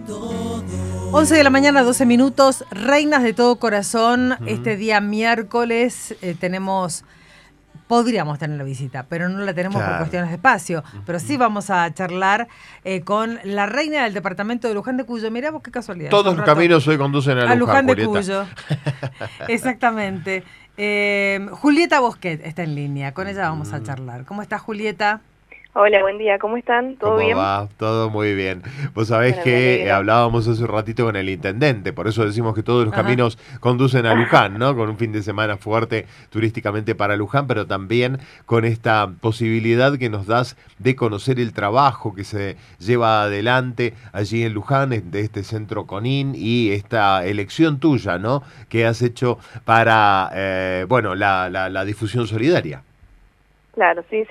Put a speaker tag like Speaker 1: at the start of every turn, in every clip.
Speaker 1: 11 de la mañana, 12 minutos, Reinas de todo corazón. Este día miércoles podríamos tener la visita, pero no la tenemos por cuestiones de espacio. Pero sí vamos a charlar con la reina del departamento de Luján de Cuyo. Mirá vos qué casualidad.
Speaker 2: Todos los caminos hoy conducen a
Speaker 1: Luján de
Speaker 2: Julieta.
Speaker 1: Cuyo. Exactamente. Julieta Bosquet está en línea, con ella vamos a charlar. ¿Cómo estás, Julieta?
Speaker 3: Hola, buen día, ¿cómo están? ¿Todo bien?
Speaker 2: ¿Cómo va? Todo muy bien. Vos sabés que hablábamos hace un ratito con el intendente, por eso decimos que todos los caminos conducen a Luján, ¿no? Con un fin de semana fuerte turísticamente para Luján, pero también con esta posibilidad que nos das de conocer el trabajo que se lleva adelante allí en Luján, de este centro CONIN, y esta elección tuya, ¿no? Que has hecho para, la difusión solidaria.
Speaker 3: Claro, sí.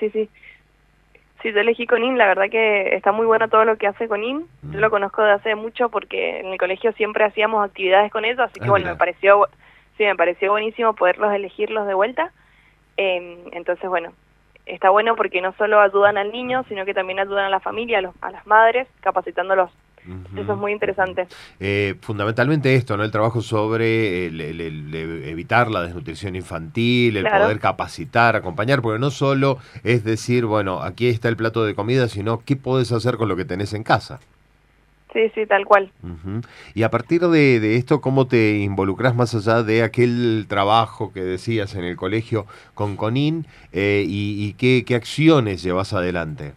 Speaker 3: Sí, yo elegí CONIN, la verdad que está muy bueno todo lo que hace CONIN. Yo lo conozco de hace mucho porque en el colegio siempre hacíamos actividades con ellos, así que bueno, me pareció buenísimo poderlos elegirlos de vuelta. Entonces bueno, está bueno porque no solo ayudan al niño, sino que también ayudan a la familia, a las madres, capacitándolos. Eso es muy interesante.
Speaker 2: Fundamentalmente esto, ¿no? El trabajo sobre evitar la desnutrición infantil, el poder capacitar, acompañar, porque no solo es decir, bueno, aquí está el plato de comida, sino qué podés hacer con lo que tenés en casa.
Speaker 3: Sí, tal cual.
Speaker 2: Y a partir de esto, ¿cómo te involucrás más allá de aquel trabajo que decías en el colegio con CONIN y qué acciones llevas adelante?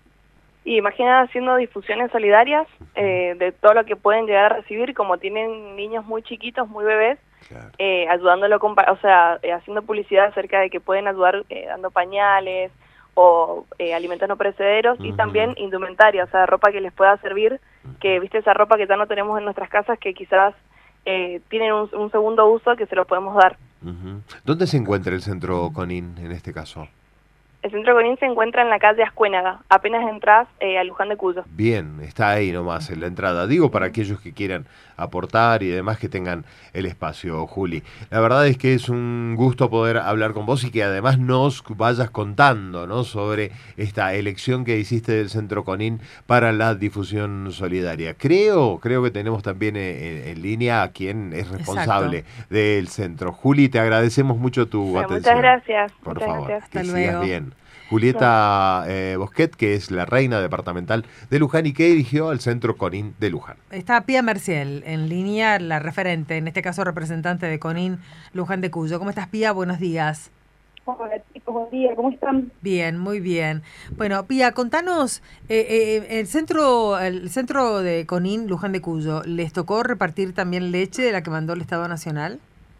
Speaker 3: Y imagina haciendo difusiones solidarias de todo lo que pueden llegar a recibir, como tienen niños muy chiquitos, muy bebés, ayudándolo, haciendo publicidad acerca de que pueden ayudar dando pañales o alimentos no perecederos y también indumentaria, o sea, ropa que les pueda servir, que viste esa ropa que ya no tenemos en nuestras casas que quizás tienen un segundo uso que se lo podemos dar.
Speaker 2: ¿Dónde se encuentra el centro CONIN en este caso?
Speaker 3: El centro CONIN se encuentra en la calle Ascuénaga, apenas entras a Luján de Cuyo.
Speaker 2: Bien, está ahí nomás en la entrada. Digo para aquellos que quieran aportar y demás que tengan el espacio, Juli. La verdad es que es un gusto poder hablar con vos y que además nos vayas contando, ¿no? Sobre esta elección que hiciste del centro CONIN para la difusión solidaria. Creo que tenemos también en línea a quien es responsable del centro. Juli, te agradecemos mucho tu atención.
Speaker 3: Muchas gracias.
Speaker 2: Por favor,
Speaker 3: gracias.
Speaker 2: que sigas bien. Julieta Bosquet, que es la reina departamental de Luján y que dirigió al centro CONIN de Luján.
Speaker 1: Está Pía Merciel en línea, la referente, en este caso representante de CONIN Luján de Cuyo. ¿Cómo estás, Pía? Buenos días.
Speaker 4: Hola chicos, buen día, ¿cómo están?
Speaker 1: Bien, muy bien. Bueno, Pía, contanos, el centro de CONIN Luján de Cuyo, ¿les tocó repartir también leche de la que mandó el Estado Nacional?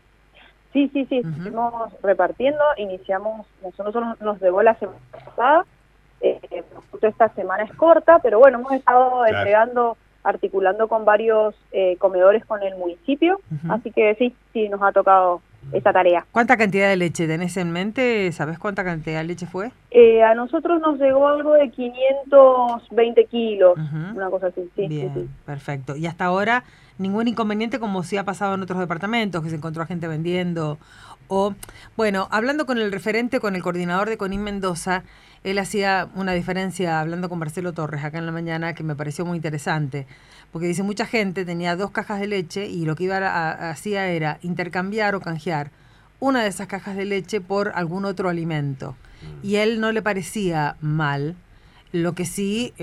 Speaker 4: Sí, estuvimos repartiendo, nosotros nos llegó la semana pasada, justo esta semana es corta, pero bueno, hemos estado entregando, articulando con varios comedores con el municipio, así que sí, nos ha tocado esta tarea.
Speaker 1: ¿Cuánta cantidad de leche tenés en mente? ¿Sabés cuánta cantidad de leche fue?
Speaker 4: A nosotros nos llegó algo de 520 kilos, una cosa así. Sí.
Speaker 1: Perfecto. Y hasta ahora ningún inconveniente como sí ha pasado en otros departamentos, que se encontró gente vendiendo. Bueno, hablando con el referente, con el coordinador de CONIN Mendoza, él hacía una diferencia, hablando con Marcelo Torres acá en la mañana, que me pareció muy interesante, porque dice, mucha gente tenía 2 cajas de leche y lo que hacía era intercambiar o canjear una de esas cajas de leche por algún otro alimento. Y a él no le parecía mal, lo que sí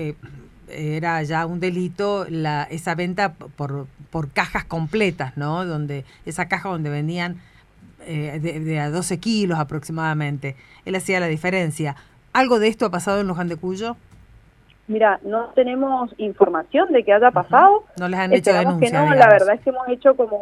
Speaker 1: era ya un delito esa venta por cajas completas, ¿no? Esa caja donde vendían de a 12 kilos aproximadamente. Él hacía la diferencia. ¿Algo de esto ha pasado en Luján de Cuyo?
Speaker 4: Mira, no tenemos información de que haya pasado.
Speaker 1: No les han hecho denuncia,
Speaker 4: que no,
Speaker 1: digamos.
Speaker 4: La verdad es que hemos hecho como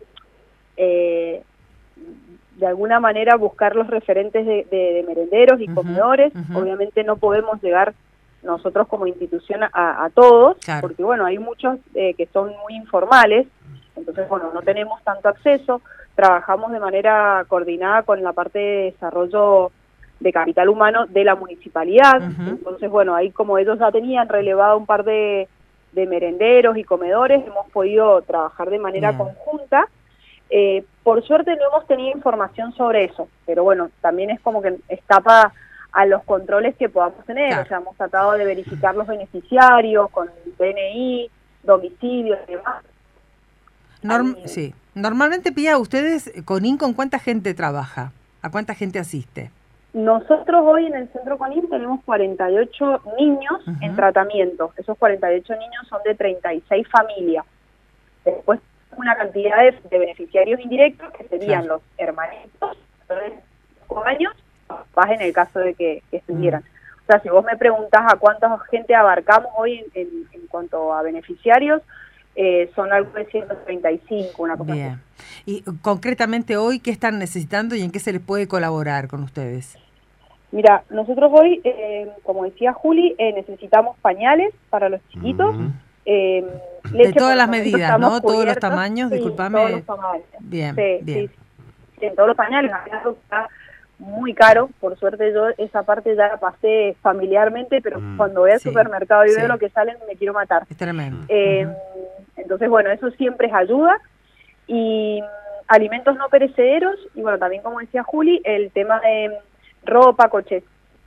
Speaker 4: de alguna manera buscar los referentes de merenderos y comedores. Obviamente no podemos llegar nosotros como institución a todos, porque bueno, hay muchos que son muy informales, entonces bueno, no tenemos tanto acceso. Trabajamos de manera coordinada con la parte de desarrollo de capital humano de la municipalidad, entonces bueno, ahí como ellos ya tenían relevado un par de merenderos y comedores, hemos podido trabajar de manera conjunta. Por suerte no hemos tenido información sobre eso, pero bueno, también es como que escapa a los controles que podamos tener, o sea, hemos tratado de verificar los beneficiarios con el DNI, domicilios y demás.
Speaker 1: Sí. Normalmente, Pía, ustedes, CONIN, ¿con cuánta gente trabaja? ¿A cuánta gente asiste?
Speaker 4: Nosotros hoy en el Centro CONIN tenemos 48 niños en tratamiento. Esos 48 niños son de 36 familias. Después una cantidad de beneficiarios indirectos que serían los hermanitos de 5 años, papás en el caso de que estuvieran. O sea, si vos me preguntás a cuánta gente abarcamos hoy en cuanto a beneficiarios, son algo de 135, una cosa
Speaker 1: Bien. Y concretamente hoy, ¿qué están necesitando y en qué se les puede colaborar con ustedes?
Speaker 4: Mira, nosotros hoy, como decía Juli, necesitamos pañales para los chiquitos.
Speaker 1: De todas las medidas, ¿no? Todos los tamaños, disculpame.
Speaker 4: Todos los tamaños.
Speaker 1: Bien,
Speaker 4: bien. Sí, en todos los pañales, algo que está muy caro. Por suerte yo esa parte ya la pasé familiarmente, pero cuando voy al supermercado y veo lo que salen, me quiero matar.
Speaker 1: Es tremendo.
Speaker 4: Entonces, bueno, eso siempre es ayuda. Y alimentos no perecederos, y bueno, también como decía Juli, el tema de ropa, coches,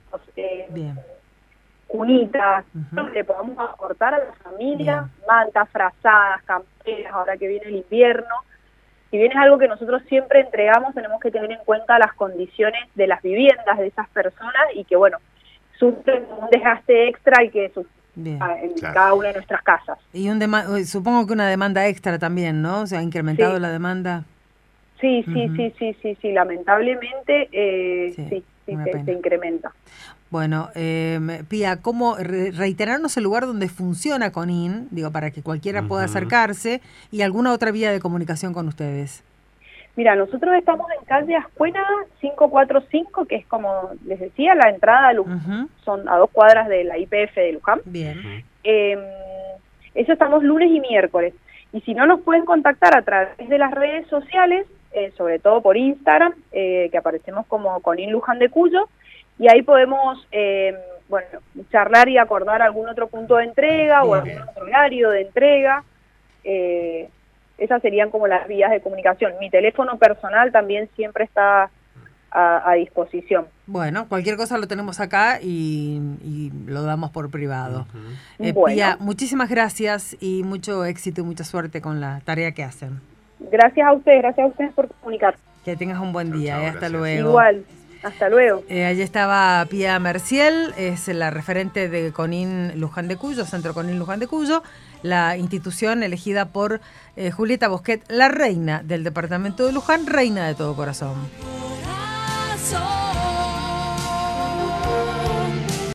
Speaker 4: cunitas, le podamos aportar a la familia, mantas, frazadas, camperas, ahora que viene el invierno. Si bien es algo que nosotros siempre entregamos, tenemos que tener en cuenta las condiciones de las viviendas de esas personas y que, bueno, sufren un desgaste extra y que en cada una de nuestras casas.
Speaker 1: Y supongo que una demanda extra también, ¿no? O sea, ha incrementado la demanda.
Speaker 4: Sí, lamentablemente se incrementa.
Speaker 1: Bueno, Pía, ¿cómo reiterarnos el lugar donde funciona CONIN, digo, para que cualquiera pueda acercarse, y alguna otra vía de comunicación con ustedes?
Speaker 4: Mira, nosotros estamos en calle Ascuena 545, que es, como les decía, la entrada a Luján, son a 2 cuadras de la YPF de Luján.
Speaker 1: Bien.
Speaker 4: Eso estamos lunes y miércoles. Y si no, nos pueden contactar a través de las redes sociales, sobre todo por Instagram, que aparecemos como CONIN Luján de Cuyo, y ahí podemos charlar y acordar algún otro punto de entrega o algún otro horario de entrega. Esas serían como las vías de comunicación. Mi teléfono personal también siempre está a disposición.
Speaker 1: Bueno, cualquier cosa lo tenemos acá y lo damos por privado. Pía, muchísimas gracias y mucho éxito y mucha suerte con la tarea que hacen.
Speaker 4: Gracias a ustedes por comunicar.
Speaker 1: Que tengas un buen día. Hasta luego.
Speaker 4: Igual. Hasta luego.
Speaker 1: Allí estaba Pía Merciel, es la referente de CONIN Luján de Cuyo, Centro CONIN Luján de Cuyo, la institución elegida por Julieta Bosquet, la reina del departamento de Luján, reina de todo corazón.